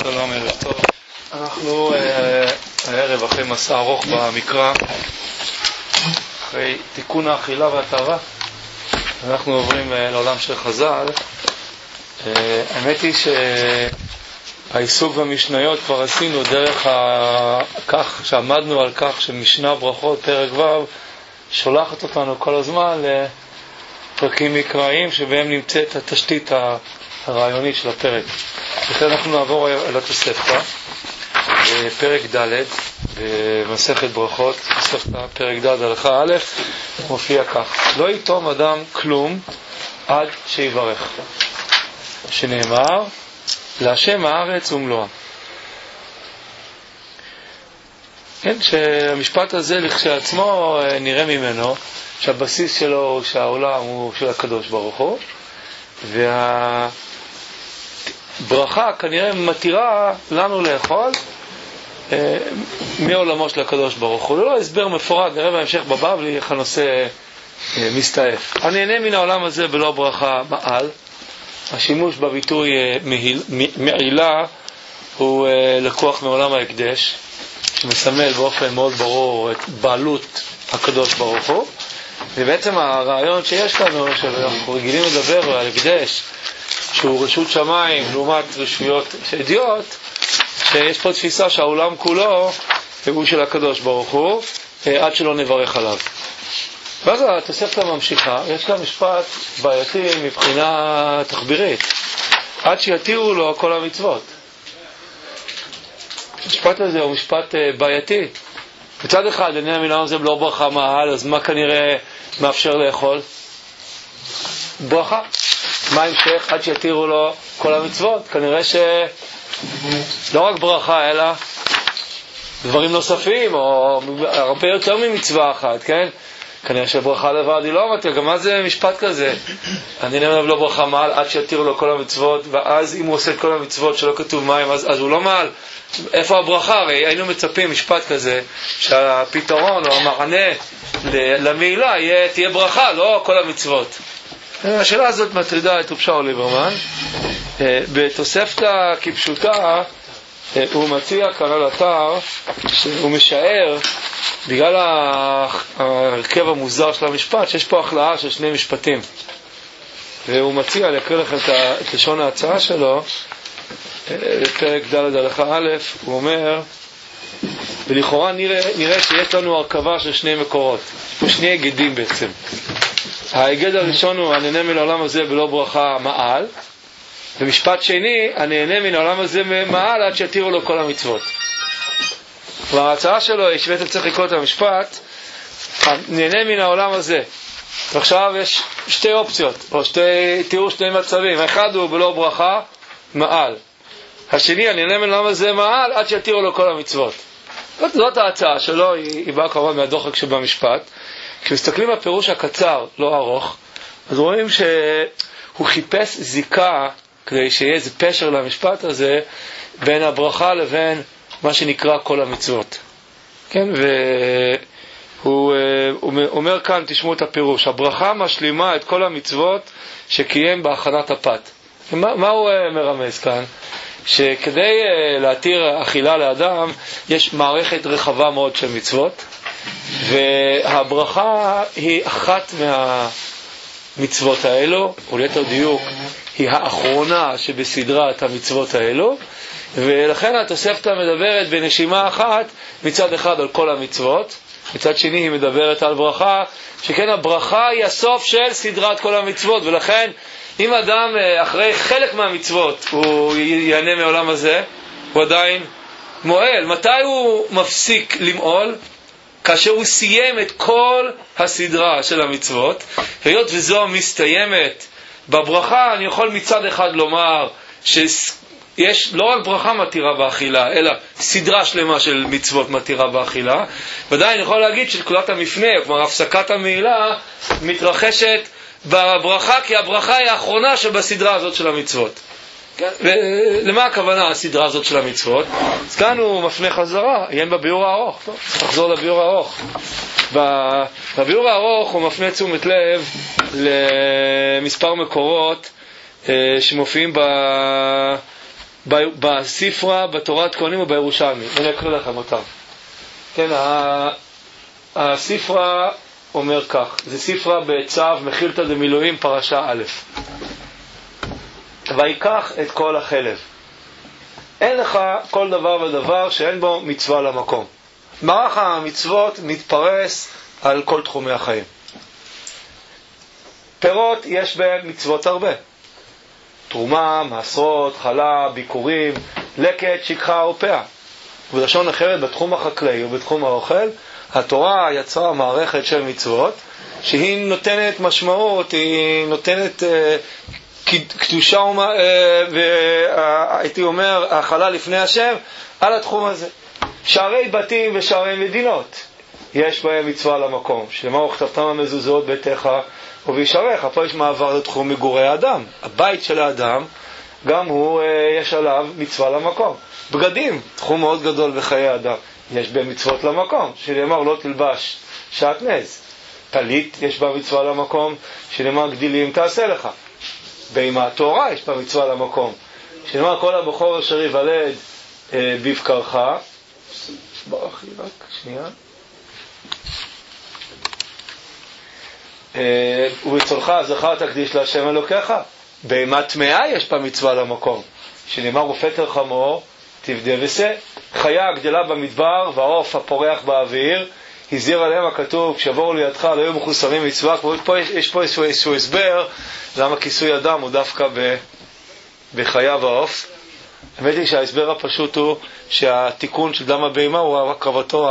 שלום, ערב טוב. אנחנו הערב אחרי מסע ארוך במקרא, אחרי תיקון האכילה והטהרה, אנחנו עוברים לעולם של חז"ל. האמת היא שהעיסוק במשניות כבר עשינו דרך כך שעמדנו על כך שמשנה ברכות פרק ו' שולחת אותנו כל הזמן לפרקים מקראיים שבהם נמצאת התשתית הרעיונית של הפרק. לכן אנחנו נעבור אל התוספתא, פרק ד' במסכת ברכות, תוספתא פרק ד' הלכה א', מופיע כך: לא יתום אדם כלום עד שיברך, שנאמר להשם הארץ ומלואה. כן, שהמשפט הזה לכשעצמו נראה ממנו שהבסיס שלו הוא שהעולם הוא של הקדוש ברוך הוא, והברכה כנראה מתירה לנו לאכול מעולמו של הקדוש ברוך הוא. לא הסבר מפורט, נראה בהמשך בבבלי איך הנושא מסתעף. אני נהנה מן העולם הזה בלא ברכה מעל. השימוש בביטוי מעילה הוא לקוח מעולם ההקדש, שמסמל באופן מאוד ברור את בעלות הקדוש ברוך הוא. ובעצם הרעיון שיש לנו, שאנחנו רגילים לדבר על הקדש שהוא רשות שמיים לעומת רשויות אדיוט, שיש פה תפיסה שהעולם כולו הוא של הקדוש ברוך הוא עד שלא נברך עליו. ואז התוספתא ממשיכה, יש לה משפט בעייתי מבחינה תחבירית: עד שיתירו לו כל המצוות. המשפט הזה הוא משפט בעייתי. מצד אחד, עניין מילאום זה לא ברכה מעל, אז מה כנראה מאפשר לאכול? ברכה. מה המשך? עד שיתירו לו כל המצוות. כנראה שלא רק ברכה, אלא דברים נוספים, או הרבה יותר ממצווה אחת, כן? כנראה שברכה לבד היא לא מתיר. גם מה זה משפט כזה? אני נאמר לא ברכה מעל עד שיתירו לו כל המצוות, ואז אם הוא עושה את כל המצוות שלא כתוב מים, אז הוא לא מעל. איפה הברכה? הרי היינו מצפים משפט כזה שהפתרון או המענה למעילה תהיה ברכה, לא כל המצוות. השאלה הזאת מטרידה את רב שאול ליברמן. בתוספתא כפשוטה הוא מציע כאן על אתר שהוא משער, בגלל ההרכב המוזר של המשפט, שיש פה החלאה של שני משפטים, והוא מציע להקריא לכם את לשון ההצעה שלו. פרק ד' הלכה א', הוא אומר, ולכאורה נראה שיש לנו הרכבה של שני מקורות, יש פה שני היגדים בעצם. ההיגד הראשון הוא הנהנה מן העולם הזה בלא ברכה מעל, ומשפט שני, הנהנה מן העולם הזה מעל עד שיתירו לו כל המצוות. וההצעה שלו היא שבעצם צריך לקרוא את המשפט נהנה מן העולם הזה, ועכשיו יש שתי אופציות, או תראו שני מצבים. האחד הוא בלא ברכה מעל, השני הנהנה מן העולם הזה מעל עד שיתירו לו כל המצוות. זאת ההצעה שלו, היא באה כמובן מהדוחק שבמשפט. כשמסתכלים על הפירוש הקצר, לא ארוך, אז רואים שהוא חיפש זיקה כדי שיהיה איזה פשר למשפט הזה בין הברכה לבין מה שנקרא כל המצוות. כן, והוא אומר כאן, תשמעו את הפירוש: הברכה משלימה את כל המצוות שקיים בהכנת הפת. מה הוא מרמז כאן? שכדי להתיר אכילה לאדם יש מערכת רחבה מאוד של מצוות, והברכה היא אחת מהמצוות האלו, או ליתר דיוק היא האחרונה שבסדרת המצוות האלו. ולכן התוספתא מדברת בנשימה אחת מצד אחד על כל המצוות, מצד שני היא מדברת על ברכה, שכן הברכה היא הסוף של סדרת כל המצוות. ולכן אם אדם אחרי חלק מהמצוות הוא ייהנה מעולם הזה, הוא עדיין מועל. מתי הוא מפסיק למעול? כאשר הוא סיים את כל הסדרה של המצוות. והיות וזו מסתיימת בברכה, אני יכול מצד אחד לומר שיש לא רק ברכה מתירה באכילה, אלא סדרה שלמה של מצוות מתירה באכילה. ודאי אני יכול להגיד שנקודת המפנה, כלומר הפסקת המעילה, מתרחשת בברכה, כי הברכה היא האחרונה שבסדרה הזאת של המצוות. למה הכוונה הסדרה הזאת של המצוות? אז כאן הוא מפנה חזרה, יהיה בביאור הארוך. טוב, נחזור לביאור הארוך. בביאור הארוך הוא מפנה תשומת לב למספר מקורות שמופיעים בספרה, בתורת כהנים ובירושלמי. אני אקריא לכם אותם. כן, הספרה אומר כך, זה ספרה בצו מחילתא דמילואים פרשה א'. ויקח את כל החלב. אין לך כל דבר ודבר שאין בו מצווה למקום. מערך המצוות מתפרס על כל תחומי החיים. פירות יש בהם מצוות הרבה. תרומה, מעשרות, חלה, ביקורים, לקט, שכחה ופאה. ובלשון אחרת, בתחום החקלאי ובתחום האוכל, התורה יצרה מערכת של מצוות, שהיא נותנת משמעות, היא נותנת קדושה והייתי אומר, האכלה לפני השם על התחום הזה. שערי בתים ושערי מדינות, יש בהם מצווה למקום. שלמה וכתבתם המזוזות ביתך ובישעריך. פה יש מעבר לתחום מגורי האדם. הבית של האדם, גם הוא, יש עליו מצווה למקום. בגדים, תחום מאוד גדול בחיי האדם. יש בהם מצוות למקום. שנאמר לא תלבש שעטנז. פליט יש בה מצווה למקום. שנאמר גדילים תעשה לך. בהמה התורה יש בה מצווה למקום. שנאמר כל הבכור אשר ייוולד בבקרך. ברח לי רק שנייה. ובצולך זכר תקדיש להשם אלוקיך. בהמה טמאה יש בה מצווה למקום. שנאמר ופטר חמור תפדה ושא. חיה גדלה במדבר והעוף הפורח באוויר. הזהיר עליהם הכתוב כשיבואו לידך לא יהיו מחוסרים מצווה. יש פה איזשהו הסבר למה כיסוי אדם הוא דווקא בחיה ועוף. האמת היא שההסבר הפשוט הוא שהתיקון של דם הבהמה הוא הקרבתו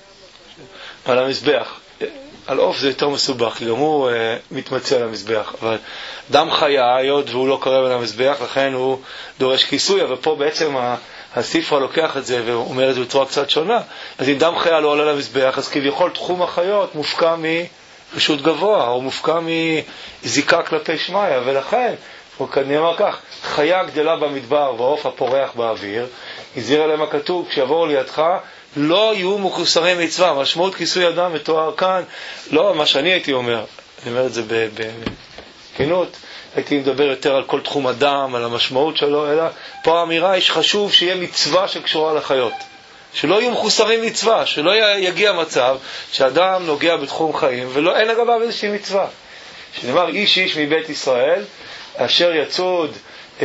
על המזבח. על עוף זה יותר מסובך, כי גם הוא מתמצא על המזבח. אבל דם חיה, היות והוא לא קרב על המזבח, לכן הוא דורש כיסוי. אבל פה בעצם הספרה לוקח את זה ואומר את זה בצורה קצת שונה. אז אם דם חיה לא עולה למזבח, אז כביכול תחום החיות מופקע מרשות גבוה, או מופקע מזיקה כלפי שמיה, ולכן נאמר כך, חיה גדלה במדבר ועוף הפורח באוויר, הזהיר עליהם הכתוב, כשיבואו לידך לא יהיו מחוסרי מצווה. משמעות כיסוי אדם מתואר כאן, לא מה שאני הייתי אומר, אני אומר את זה בכנות, הייתי מדבר יותר על כל תחום אדם, על המשמעות שלו, אלא פה האמירה היא שחשוב שיהיה מצווה שקשורה לחיות, שלא יהיו מחוסרים מצווה, שלא יגיע מצב שאדם נוגע בתחום חיים ואין לגביו איזושהי מצווה. שנאמר איש מבית ישראל אשר יצוד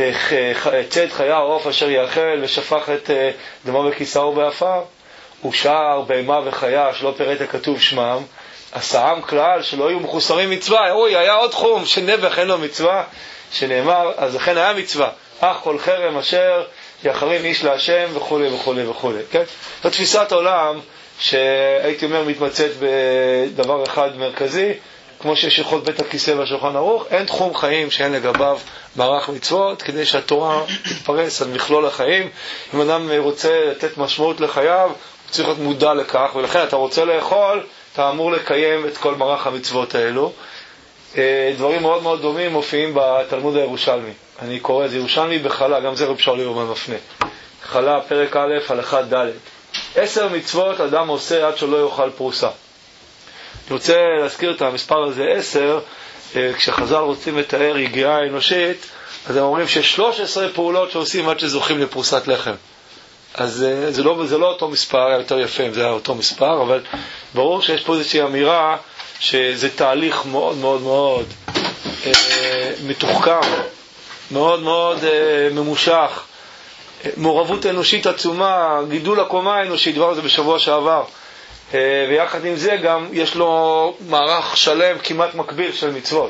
צד חיה עוף אשר יאכל ושפך את דמו בכיסאו באפר. ושאר בהמה וחיה שלא פירט הכתוב שמם, עשאם כלל שלא יהיו מחוסרים מצווה. היה עוד תחום שנבח אין לו מצווה, שנאמר אז לכן היה מצווה, אך כל חרם אשר יחרים איש להשם וכו' וכו' וכו'. כן? זו תפיסת עולם שהייתי אומר מתמצאת בדבר אחד מרכזי, כמו שיש הלכות בית הכיסא והשולחן ערוך, אין תחום חיים שאין לגביו מערך מצוות, כדי שהתורה תתפרס על מכלול החיים. אם אדם רוצה לתת משמעות לחייו, הוא צריך להיות מודע לכך, ולכן אתה רוצה לאכול, אתה אמור לקיים את כל מערך המצוות האלו. דברים מאוד מאוד דומים מופיעים בתלמוד הירושלמי. אני קורא את זה ירושלמי בחלה, גם זה רב שאול ליברמן מפנה. חלה, פרק א', הלכה ד'. 10 מצוות אדם עושה עד שלא יאכל פרוסה. אני רוצה להזכיר את המספר הזה 10, כשחז"ל רוצים לתאר יגיעה אנושית, אז הם אומרים ש13 פעולות שעושים עד שזוכים לפרוסת לחם. אז זה לא אותו מספר, היה יותר יפה אם זה היה אותו מספר, אבל ברור שיש פה איזושהי אמירה שזה תהליך מאוד מאוד מאוד מתוחכם, מאוד מאוד ממושך, מעורבות אנושית עצומה, גידול הקומה האנושית, דבר זה בשבוע שעבר. ויחד עם זה גם יש לו מערך שלם כמעט מקביל של מצוות.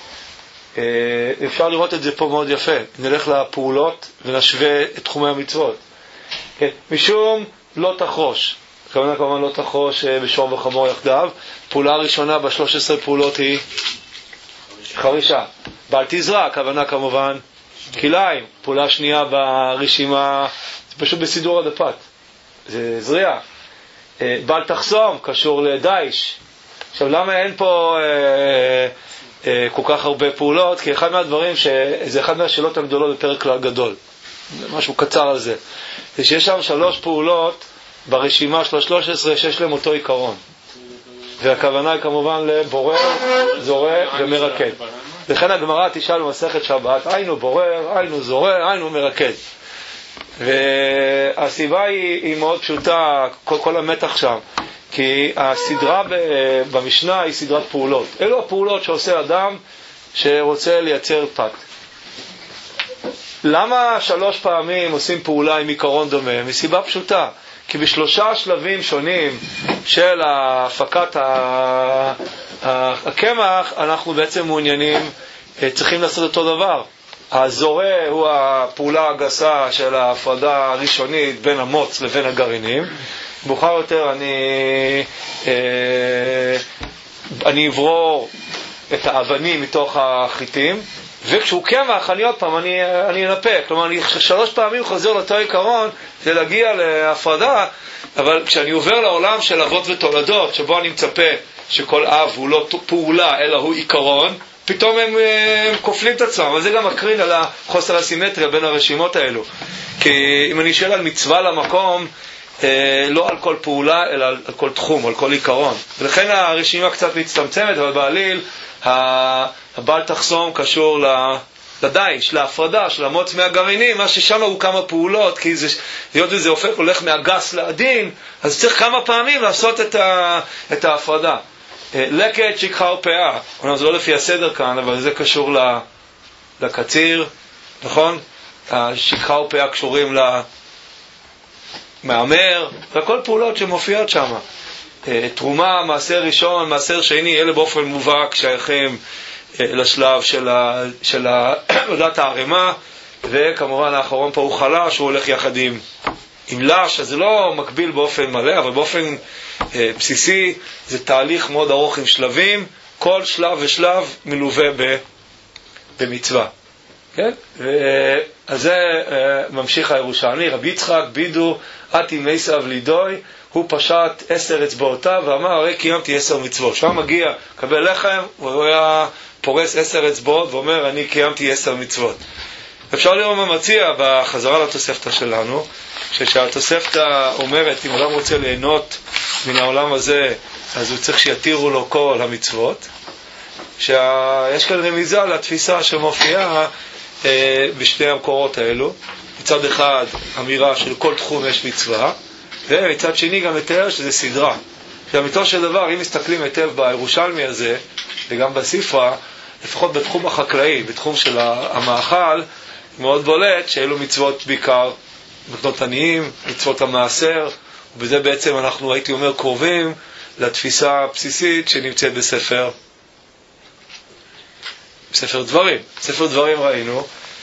אפשר לראות את זה פה מאוד יפה. נלך לפעולות ונשווה את תחומי המצוות. משום לא תחרוש, כמובן לא תחרוש בשור וחמור יחדיו. פעולה הראשונה ב13 פעולות היא חרישה. בל תזרע, הכוונה כמובן כליים. פעולה שנייה ברשימה, זה פשוט בסידור הדפת, זה זריעה. בל תחסום, קשור לדייש. עכשיו למה אין פה כל כך הרבה פעולות? כי אחד מהדברים, זה אחד מהשאלות הגדולות בפרק כלל גדול, משהו קצר על זה, זה שיש שם 3 פעולות ברשימה של 13 שיש להם אותו עיקרון, והכוונה היא כמובן לבורר, זורע ומרקד. לכן הגמרא תשאל במסכת שבת, היינו בורר, היינו זורע, היינו מרקד. והסיבה היא מאוד פשוטה, כל המתח שם, כי הסדרה במשנה היא סדרת פעולות. אלו הפעולות שעושה אדם שרוצה לייצר פת. למה 3 פעמים עושים פעולה עם עיקרון דומה? מסיבה פשוטה, כי ב3 שלבים שונים של הפקת הקמח אנחנו בעצם מעוניינים, צריכים לעשות אותו דבר. הזורע הוא הפעולה הגסה של ההפרדה הראשונית בין המוץ לבין הגרעינים. מאוחר יותר אני אברור את האבנים מתוך החיטים, וכשהוא קמח אני עוד פעם אני אנפק. כלומר אני 3 פעמים חוזר לאותו עיקרון כדי להגיע להפרדה. אבל כשאני עובר לעולם של אבות ותולדות, שבו אני מצפה שכל אב הוא לא פעולה אלא הוא עיקרון, פתאום הם כופלים את עצמם. אבל זה גם מקרין על החוסר הסימטריה בין הרשימות האלו. כי אם אני שואל על מצווה למקום, לא על כל פעולה אלא על כל תחום, על כל עיקרון. ולכן הרשימה קצת מצטמצמת, אבל בעליל הבעל תחסום קשור לדייש, להפרדה של המוץ מהגרעינים, מה ששם הוא כמה פעולות, כי היות וזה הולך מהגס לעדין, אז צריך כמה פעמים לעשות את ההפרדה. לקט, שכחה ופאה, אומנם זה לא לפי הסדר כאן, אבל זה קשור לקציר, נכון? השכחה ופאה קשורים למאמר, וכל פעולות שמופיעות שם. תרומה, מעשר ראשון, מעשר שני, אלה באופן מובהק שייכים לשלב של עבודת הערימה, וכמובן האחרון פה הוא חלש, הוא הולך יחד עם לש, אז זה לא מקביל באופן מלא, אבל באופן בסיסי זה תהליך מאוד ארוך עם שלבים, כל שלב ושלב מלווה במצווה. כן? אז זה ממשיך הירושלמי, רבי יצחק בידו עתי מייסב לידוי, הוא פשט 10 אצבעותיו ואמר הרי קיימתי 10 מצוות. שם מגיע, קבל לחם, הוא היה פורס 10 אצבעות ואומר אני קיימתי 10 מצוות. אפשר לראות מה מציע בחזרה לתוספתא שלנו, שהתוספתא אומרת אם אדם רוצה ליהנות מן העולם הזה אז הוא צריך שיתירו לו כל המצוות, שיש כאן רמיזה לתפיסה שמופיעה בשני המקורות האלו. מצד אחד אמירה של כל תחום יש מצווה, ומצד שני גם מתאר שזה סדרה. שהמיתו של דבר, אם מסתכלים היטב בירושלמי הזה וגם בספרה, לפחות בתחום החקלאי, בתחום של המאכל, מאוד בולט שאלו מצוות בעיקר מתנות עניים, מצוות המעשר, ובזה בעצם אנחנו הייתי אומר קרובים לתפיסה הבסיסית שנמצאת בספר דברים. בספר דברים ראינו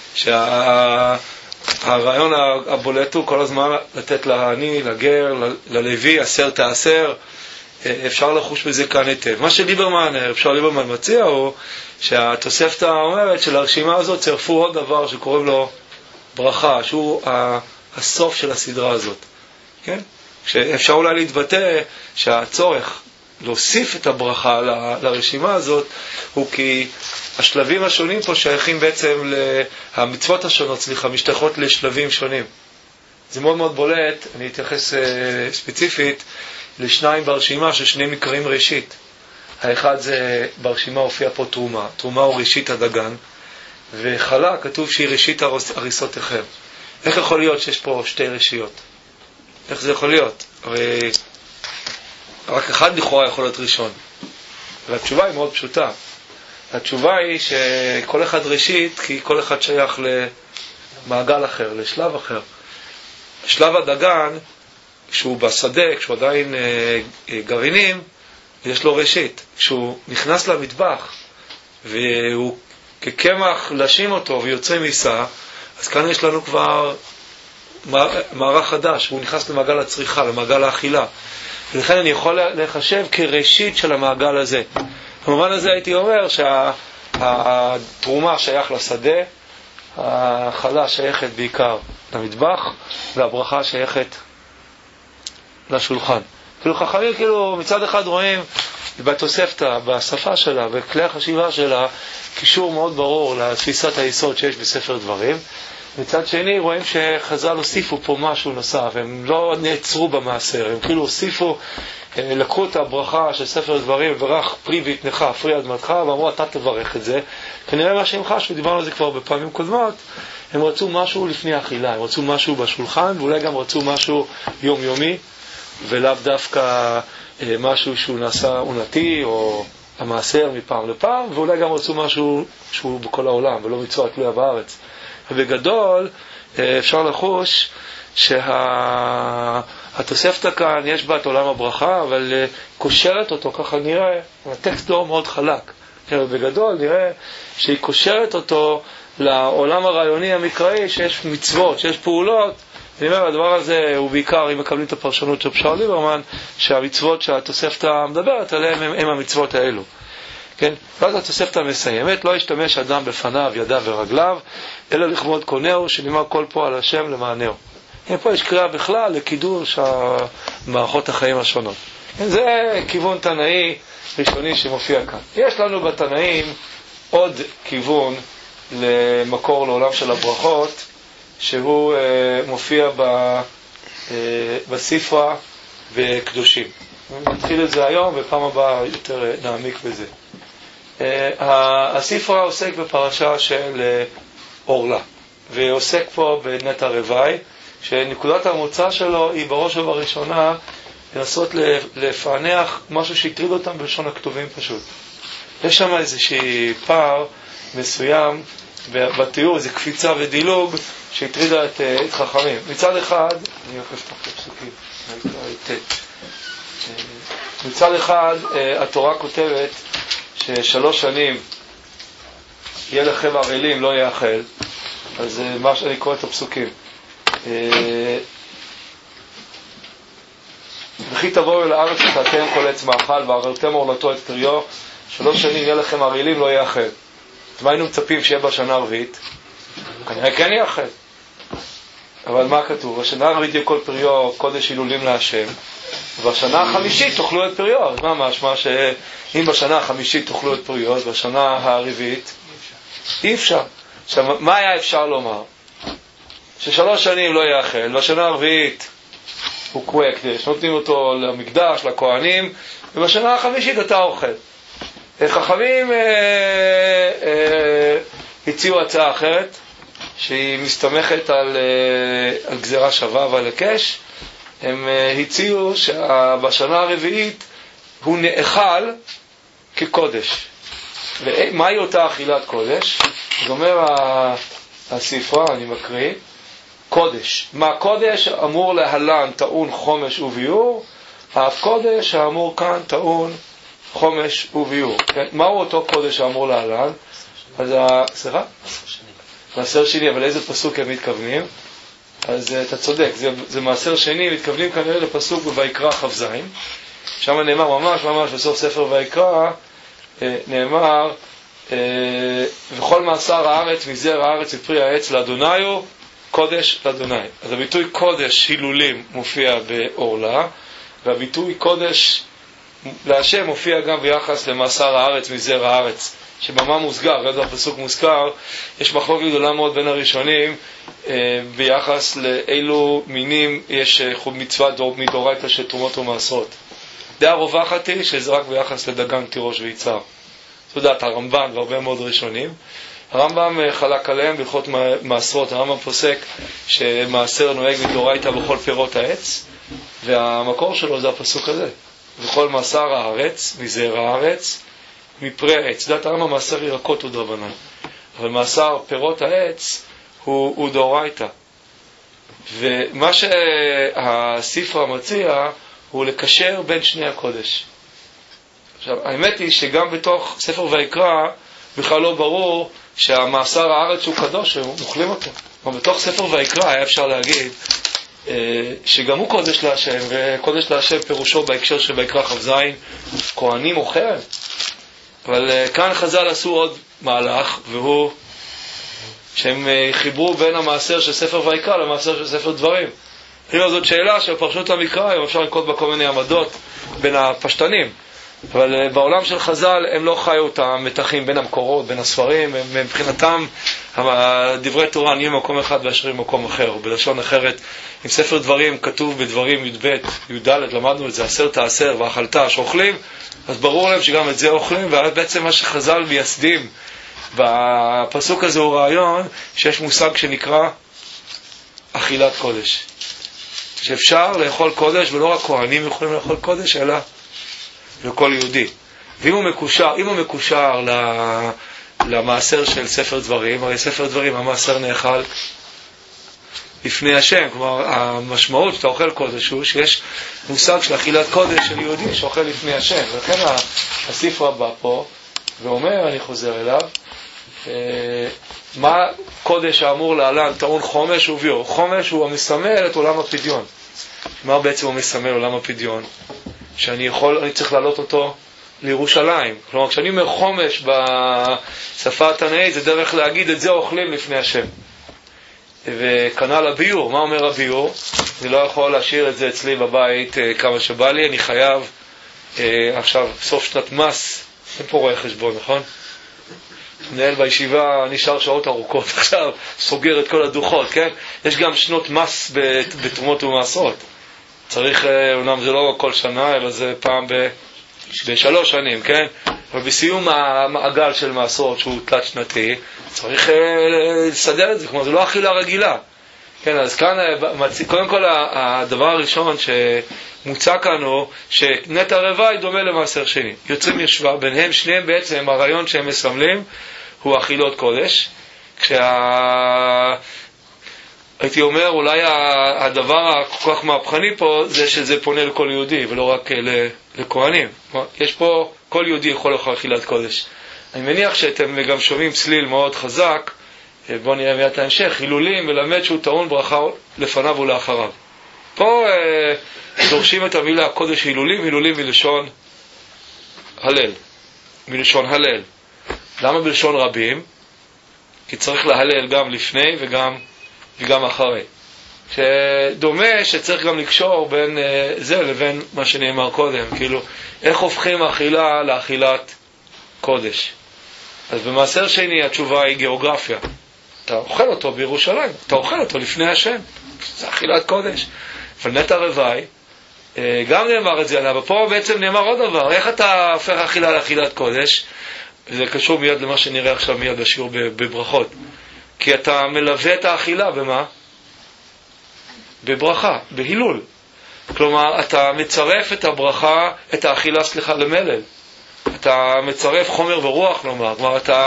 שהרעיון הבולט הוא כל הזמן לתת לעני, לגר, ללוי, 10 תעשר. אפשר לחוש בזה כאן היטב. מה שליברמן מציע הוא שהתוספתא אומרת שלרשימה הזאת צירפו עוד דבר שקוראים לו ברכה, שהוא הסוף של הסדרה הזאת. כן? שאפשר אולי להתבטא שהצורך להוסיף את הברכה לרשימה הזאת הוא כי השלבים השונים פה שייכים בעצם המצוות השונות, משתייכות לשלבים שונים. זה מאוד מאוד בולט, אני אתייחס ספציפית לשניים ברשימה ששניהם נקראים ראשית. האחד זה ברשימה הופיע פה תרומה. תרומה הוא ראשית הדגן, וחלה כתוב שהיא ראשית הריסותיכם. איך יכול להיות שיש פה 2 ראשיות? איך זה יכול להיות? הרי רק אחד לכאורה יכול להיות ראשון. והתשובה היא מאוד פשוטה. התשובה היא שכל אחד ראשית כי כל אחד שייך למעגל אחר, לשלב אחר. שלב הדגן, כשהוא בשדה, כשהוא עדיין גרעינים, יש לו ראשית. כשהוא נכנס למטבח והוא כקמח לשים אותו ויוצא מיסה, אז כאן יש לנו כבר מערך חדש, הוא נכנס למעגל הצריכה, למעגל האכילה. ולכן אני יכול לחשב כראשית של המעגל הזה. במובן הזה הייתי אומר שהתרומה שייך לשדה, החלה שייכת בעיקר למטבח, והברכה שייכת לשולחן. כאילו חכמים מצד אחד רואים בתוספתא, בשפה שלה, בכלי החשיבה שלה, קישור מאוד ברור לתפיסת היסוד שיש בספר דברים. מצד שני רואים שחז"ל הוסיפו פה משהו נוסף, הם לא נעצרו במעשר, הם כאילו הוסיפו, לקחו את הברכה של ספר דברים, ברך פרי ויתנך, פרי אדמתך, ואמרו אתה תברך את זה. כנראה מה שהם חשו, דיברנו על זה כבר בפעמים קודמות, הם רצו משהו לפני האכילה, הם רצו משהו בשולחן, ואולי גם רצו משהו יומיומי, ולאו דווקא משהו שהוא נעשה עונתי, או המעשר מפעם לפעם, ואולי גם רצו משהו שהוא בכל העולם, ולא מצווה תלויה בארץ. ובגדול, אפשר לחוש שהתוספתא כאן יש בה את עולם הברכה, אבל קושרת אותו, ככה נראה, הטקסט לא מאוד חלק. בגדול נראה שהיא קושרת אותו לעולם הרעיוני המקראי, שיש מצוות, שיש פעולות. אני אומר, הדבר הזה הוא בעיקר, אם מקבלים את הפרשנות של פשר ליברמן, שהמצוות שהתוספתא מדברת עליהן הם המצוות האלו. כן? ואז התוספתא מסיימת, לא ישתמש אדם בפניו, ידיו ורגליו, אלא לכבוד קונהו, שנאמר כל פועל השם למענהו. פה יש קריאה בכלל לקידוש מערכות החיים השונות. זה כיוון תנאי ראשוני שמופיע כאן. יש לנו בתנאים עוד כיוון למקור לעולם של הברכות, שהוא מופיע בספרה וקדושים. נתחיל את זה היום, בפעם הבאה יותר נעמיק בזה. הספרה עוסק בפרשה של אורלה, ועוסק פה בנטע רבעי, שנקודת המוצא שלו היא בראש ובראשונה לנסות לפענח משהו שהטריד אותם בלשון הכתובים פשוט. יש שם איזושהי פער מסוים בתיאור, איזו קפיצה ודילוג שהטרידה את חכמים. מצד אחד, אני הולך לפתח את הפסוקים, מצד אחד התורה כותבת ש3 שנים יהיה לכם ערלים לא יאכל, אז מה שאני קורא את הפסוקים. וכי תבואו אל הארץ ותאתם כל עץ מאכל וערלתם עורלתו את פריו, 3 שנים יהיה לכם ערלים לא יאכל. אז מה היינו מצפים שיהיה בשנה הרביעית? כנראה כן יאכל. אבל מה כתוב? בשנה הרביעית יהיה כל פריו קודש הילולים להשם, ובשנה החמישית תאכלו את פריו. אז מה משמע שאם בשנה החמישית תאכלו את פריו, אז בשנה הרביעית אי אפשר. עכשיו, מה היה אפשר לומר? ש3 שנים לא יאכל, בשנה הרביעית הוא קווה קדש, נותנים אותו למקדש, לכהנים, ובשנה החמישית אתה אוכל. חכמים הציעו הצעה אחרת, שהיא מסתמכת על גזירה שווה ועל הקש. הם הציעו שבשנה הרביעית הוא נאכל כקודש. ומהי אותה אכילת קודש? זאת אומרת, הספרה, אני מקריא, קודש. מה קודש אמור להלן טעון חומש וביור, האף קודש האמור כאן טעון חומש וביור. כן? מהו אותו קודש האמור להלן? אז סליחה? מעשר שני, אבל איזה פסוק הם מתכוונים? אז אתה צודק, זה מעשר שני, מתכוונים כנראה לפסוק בויקרא כ"ז. שם נאמר ממש בסוף ספר ויקרא, נאמר וכל מעשר הארץ מזרע הארץ ופרי העץ לאדוני הוא קודש לאדוני. אז הביטוי קודש הילולים מופיע באורלה, והביטוי קודש להשם מופיע גם ביחס למעשר הארץ מזרע הארץ, שבמה מוסגר, גם הפסוק מוזכר. יש מחלוקת גדולה מאוד בין הראשונים ביחס לאילו מינים יש מצווה מדאורייתא של תרומות ומעשרות. דעה רווחת היא שזה רק ביחס לדגן, תירוש ויצהר. זאת דעת הרמב"ן והרבה מאוד ראשונים. הרמב"ם חלק עליהם בהלכות מעשרות. הרמב"ם פוסק שמעשר נוהג מדאורייתא בכל פירות העץ, והמקור שלו זה הפסוק הזה, וכל מעשר הארץ מזרע הארץ מפרי העץ. דעת הרמב"ם מעשר ירקות הוא דרבנן, אבל מעשר פירות העץ הוא דאורייתא. ומה שהספרה מציע הוא לקשר בין שני הקודש. עכשיו, האמת היא שגם בתוך ספר ויקרא בכלל לא ברור שהמעשר הארץ הוא קדוש ומוכלים אותו. אבל בתוך ספר ויקרא היה אפשר להגיד שגם הוא קודש להשם, וקודש להשם פירושו בהקשר של ויקרא כ"ז כהנים או חרב. אבל כאן חז"ל עשו עוד מהלך, והוא שהם חיברו בין המעשר של ספר ויקרא למעשר של ספר דברים. זאת שאלה של פרשנות המקרא, אפשר לנקוט בה כל מיני עמדות בין הפשטנים, אבל בעולם של חז"ל הם לא חיו את המתחים בין המקורות, בין הספרים. מבחינתם דברי תורה נהיים במקום אחד והשארים במקום אחר. בלשון אחרת, אם ספר דברים כתוב בדברים י"ב, י"ד, למדנו את זה 10 תעשר ואכלת שאוכלים, אז ברור להם שגם את זה אוכלים. ובעצם מה שחז"ל מייסדים בפסוק הזה הוא רעיון שיש מושג שנקרא אכילת קודש. שאפשר לאכול קודש, ולא רק כהנים יכולים לאכול קודש, אלא לכל יהודי. ואם הוא מקושר למעשר של ספר דברים, הרי ספר דברים, המעשר נאכל לפני השם. כלומר, המשמעות שאתה אוכל קודש הוא שיש מושג של אכילת קודש של יהודי שאוכל לפני השם. ולכן הספר הבא פה, ואומר, אני חוזר אליו, מה קודש האמור להלן טעון חומש וביור. חומש הוא המסמל את עולם הפדיון. מה בעצם הוא מסמל עולם הפדיון? שאני צריך להעלות אותו לירושלים. כלומר, כשאני אומר חומש בשפה התנאית, זה דרך להגיד את זה אוכלים לפני השם. וכנ"ל הביור. מה אומר הביור? אני לא יכול להשאיר את זה אצלי בבית כמה שבא לי, אני חייב עכשיו סוף שנת מס, אין פה רואה חשבון, נכון? מנהל בישיבה נשאר שעות ארוכות, עכשיו סוגר את כל הדוחות, כן? יש גם שנות מס בתרומות ומעשרות. צריך, אומנם זה לא כל שנה, אלא זה פעם בשלוש שנים, כן? אבל בסיום המעגל של מעשרות שהוא תלת שנתי, צריך לסדר את זה, כמו זה לא אכילה רגילה. כן, אז כאן, קודם כל הדבר הראשון שמוצע כאן הוא שנטע רווי דומה למעשר שני. יוצאים ישבה, ביניהם שניהם בעצם הרעיון שהם מסמלים הוא אכילות קודש. הייתי אומר, אולי הדבר כל כך מהפכני פה זה שזה פונה לכל יהודי ולא רק לכהנים. יש פה, כל יהודי יכול לאכול אכילת קודש. אני מניח שאתם גם שומעים צליל מאוד חזק, בואו נראה מיד ההמשך, הילולים מלמד שהוא טעון ברכה לפניו ולאחריו. פה דורשים את המילה קודש הילולים, הילולים מלשון הלל, מלשון הלל. למה בלשון רבים? כי צריך להלל גם לפני וגם אחרי. שדומה שצריך גם לקשור בין זה לבין מה שנאמר קודם, כאילו איך הופכים אכילה לאכילת קודש. אז במעשר שני התשובה היא גיאוגרפיה. אתה אוכל אותו בירושלים, אתה אוכל אותו לפני השם, זה אכילת קודש. אבל נטע רווי גם נאמר את זה עליו, ופה בעצם נאמר עוד דבר, איך אתה הופך אכילה לאכילת קודש? זה קשור מיד למה שנראה עכשיו מיד בשיעור בברכות. כי אתה מלווה את האכילה במה? בברכה, בהילול. כלומר, אתה מצרף את הברכה, את האכילה, למלל. אתה מצרף חומר ורוח, כלומר, אתה,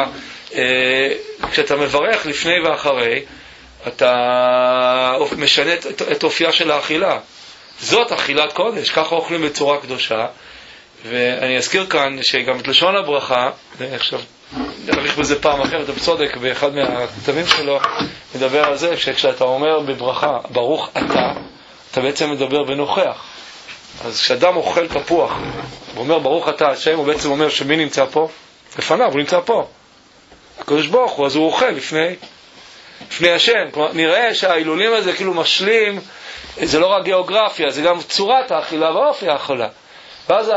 כשאתה מברך לפני ואחרי, אתה משנה את אופייה של האכילה. זאת אכילת קודש, ככה אוכלים בצורה קדושה. ואני אזכיר כאן שגם את לשון הברכה, עכשיו נעריך בזה פעם אחרת, אתה צודק, באחד מהכתבים שלו מדבר על זה, שכשאתה אומר בברכה, ברוך אתה בעצם מדבר בנוכח. אז כשאדם אוכל תפוח, הוא אומר ברוך אתה השם, הוא בעצם אומר שמי נמצא פה? לפניו, הוא נמצא פה. הקדוש ברוך הוא, אז הוא אוכל לפני השם. כלומר, נראה שההילולים הזה כאילו משלים, זה לא רק גיאוגרפיה, זה גם צורת האכילה ואופי האכילה. ואז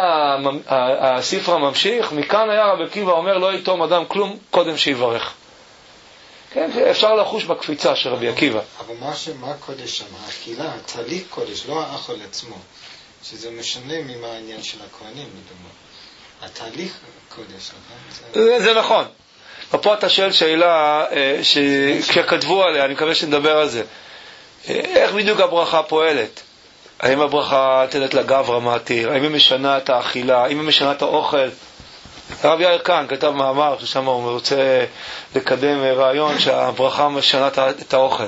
הספר ממשיך, מכאן היה רבי עקיבא אומר לא יתום אדם כלום קודם שיברך. כן, אפשר לחוש בקפיצה של רבי עקיבא. אבל מה קודש שם? האכילה, התהליך קודש, לא האכול עצמו. שזה משנה ממה העניין של הכהנים, לדוגמה. התהליך קודש, נכון? זה נכון. ופה אתה שואל שאלה שכתבו עליה, אני מקווה שנדבר על זה. איך בדיוק הברכה פועלת? האם הברכה תלת לגברא מתיר? האם היא משנה את האכילה? האם היא משנה את האוכל? הרב יאיר כאן כתב מאמר ששם הוא רוצה לקדם רעיון שהברכה משנה את האוכל.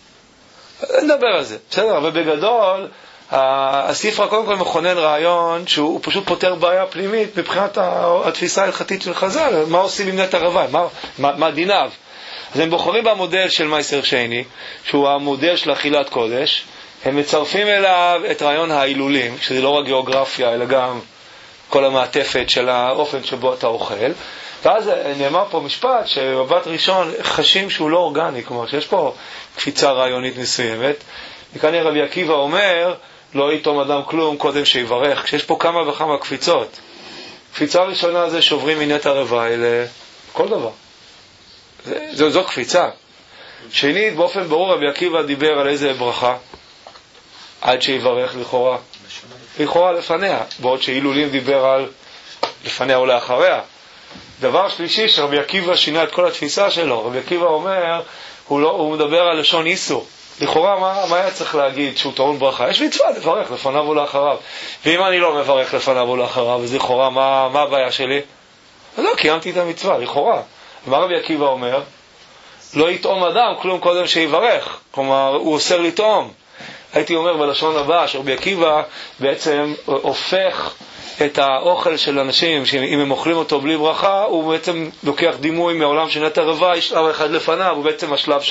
נדבר על זה, בסדר? אבל בגדול הספר קודם כל מכונן רעיון שהוא פשוט פותר בעיה פנימית מבחינת התפיסה ההלכתית של חז"ל. מה עושים עם נטע רווי? מה דיניו? אז הם בוחרים במודל של מעשר שני, שהוא המודל של אכילת קודש. הם מצרפים אליו את רעיון ההילולים, שזה לא רק גיאוגרפיה, אלא גם כל המעטפת של האופן שבו אתה אוכל. ואז נאמר פה משפט שבבת ראשון חשים שהוא לא אורגני, כלומר שיש פה קפיצה רעיונית מסוימת. וכאן רבי עקיבא אומר, לא יתום אדם כלום קודם שיברך, כשיש פה כמה וכמה קפיצות. קפיצה ראשונה זה שוברים מנטע רווי לכל דבר. זו קפיצה. שנית, באופן ברור רבי עקיבא דיבר על איזה ברכה? עד שיברך לכאורה לפניה, בעוד שהילולים דיבר על לפניה ולאחריה. דבר שלישי, שרבי עקיבא שינה את כל התפיסה שלו. רבי עקיבא אומר, הוא מדבר על לשון איסור. לכאורה, מה היה צריך להגיד שהוא טעון ברכה? יש מצווה לברך לפניו ולאחריו. ואם אני לא מברך לפניו ולאחריו, אז לכאורה, מה הבעיה שלי? אז לא, קיימתי את המצווה, לכאורה. מה רבי עקיבא אומר? לא יטעום אדם כלום קודם שיברך. כלומר, הוא אוסר לטעום. הייתי אומר בלשון הבא, שרבי עקיבא בעצם הופך את האוכל של אנשים, שאם הם אוכלים אותו בלי ברכה, הוא בעצם לוקח דימוי מהעולם של נטע רווה, שלב אחד לפניו, הוא בעצם השלב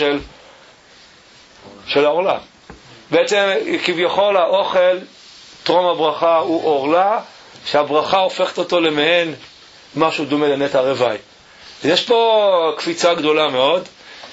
של העורלה. בעצם כביכול האוכל, טרום הברכה, הוא עורלה, שהברכה הופכת אותו למעין משהו דומה לנטע רווה. יש פה קפיצה גדולה מאוד,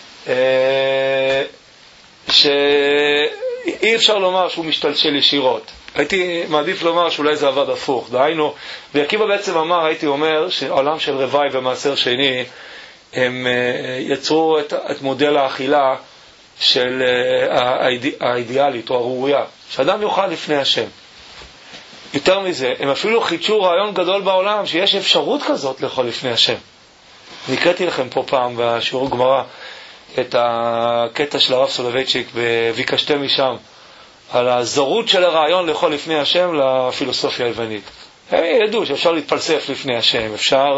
שאי אפשר לומר שהוא משתלשל ישירות. הייתי מעדיף לומר שאולי זה עבד הפוך. דהיינו, ועקיבא בעצם אמר, הייתי אומר, שהעולם של רווה ומעשר שני, הם יצרו את מודל האכילה של האידיאלית או הראויה, שאדם יאכל לפני השם. יותר מזה, הם אפילו חידשו רעיון גדול בעולם, שיש אפשרות כזאת לאכול לפני השם. אני הקראתי לכם פה פעם בשיעור גמרא את הקטע של הרב סולובייצ'יק בביקשתם משם, על הזרות של הרעיון לאכול לפני השם לפילוסופיה היוונית. הם ידעו שאפשר להתפלסף לפני השם, אפשר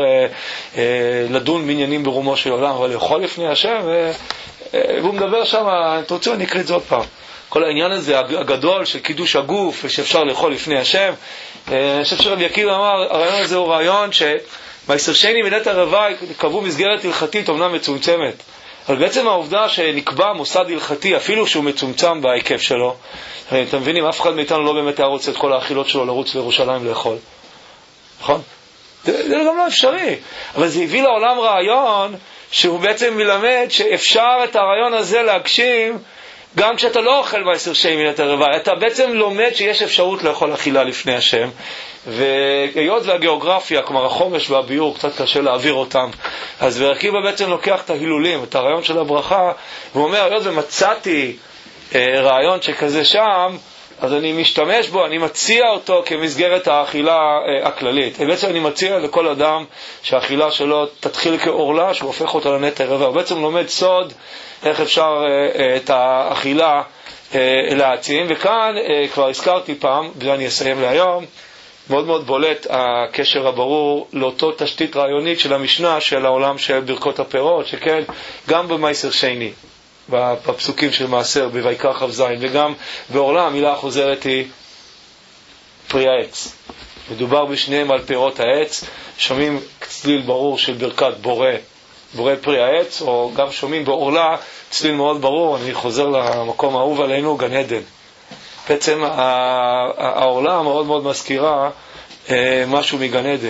לדון בעניינים ברומו של עולם, אבל לאכול לפני השם, והוא מדבר שם, אם תרצו אני אקריא את זה עוד פעם. כל העניין הזה הגדול של קידוש הגוף, שאפשר לאכול לפני השם, אני חושב שרבי עקיבא אמר, הרעיון הזה הוא רעיון שמעשר שני מנטע רווה קבעו מסגרת הלכתית אומנם מצומצמת, אבל בעצם העובדה שנקבע מוסד הלכתי, אפילו שהוא מצומצם בהיקף שלו, אתם מבינים, אף אחד מאיתנו לא באמת היה רוצה את כל האכילות שלו לרוץ לירושלים לאכול. נכון? זה גם לא אפשרי. אבל זה הביא לעולם רעיון שהוא בעצם מלמד שאפשר את הרעיון הזה להגשים גם כשאתה לא אוכל מעשר שני מנטע רווה. אתה בעצם לומד שיש אפשרות לאכול אכילה לפני השם. והיות והגיאוגרפיה, כלומר החומש והביור, קצת קשה להעביר אותם, אז עקיבא בעצם לוקח את ההילולים, את הרעיון של הברכה, והוא אומר, היות ומצאתי רעיון שכזה שם, אז אני משתמש בו, אני מציע אותו כמסגרת האכילה הכללית. בעצם אני מציע לכל אדם שהאכילה שלו תתחיל כאורלה, שהוא הופך אותה לנטע רווה. הוא בעצם לומד סוד איך אפשר את האכילה להעצים, וכאן כבר הזכרתי פעם, ואני אסיים להיום, מאוד מאוד בולט הקשר הברור לאותו תשתית רעיונית של המשנה של העולם של ברכות הפירות, שכן גם במעשר שני, בפסוקים של מעשר בויקרא כ"ז, וגם בעורלה המילה החוזרת היא פרי העץ. מדובר בשניהם על פירות העץ, שומעים צליל ברור של ברכת בורא פרי העץ, או גם שומעים בעורלה צליל מאוד ברור, אני חוזר למקום האהוב עלינו, גן עדן. בעצם העורלה מאוד מאוד מזכירה משהו מגן עדן.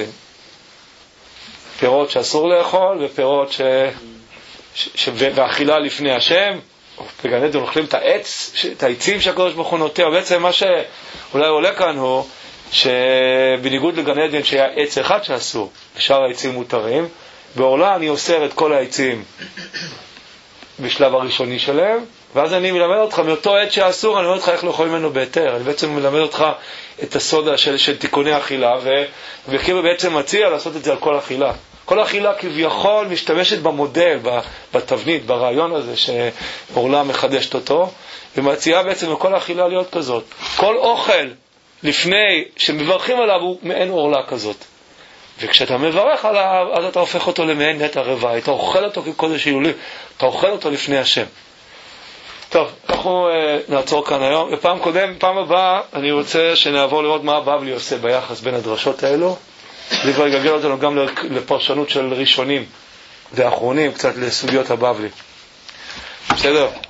פירות שאסור לאכול, ופירות ואכילה לפני השם. בגן עדן אוכלים את העצים שהקדוש ברוך הוא נוטע. בעצם מה שאולי עולה כאן הוא שבניגוד לגן עדן שהיה עץ אחד שאסור, ושאר העצים מותרים, בעורלה אני אוסר את כל העצים בשלב הראשוני שלהם, ואז אני מלמד אותך מאותו עץ שאסור, אני אומר אותך איך לאכול ממנו בהיתר. אני בעצם מלמד אותך את הסודה של תיקוני אכילה, וכאילו בעצם מציע לעשות את זה על כל אכילה. כל אכילה כביכול משתמשת במודל, בתבנית, ברעיון הזה שעורלה מחדשת אותו, ומציעה בעצם לכל אכילה להיות כזאת. כל אוכל לפני שמברכים עליו הוא מעין עורלה כזאת. וכשאתה מברך עליו, אז אתה הופך אותו למעין נטע רווה. אתה אוכל אותו כקודש הילולים, אתה אוכל אותו לפני השם. טוב, אנחנו נעצור כאן היום. פעם הבאה אני רוצה שנעבור לראות מה הבבלי עושה ביחס בין הדרשות האלו. זה כבר יגלגל אותנו גם לפרשנות של ראשונים ואחרונים, קצת לסוגיות הבבלי. בסדר?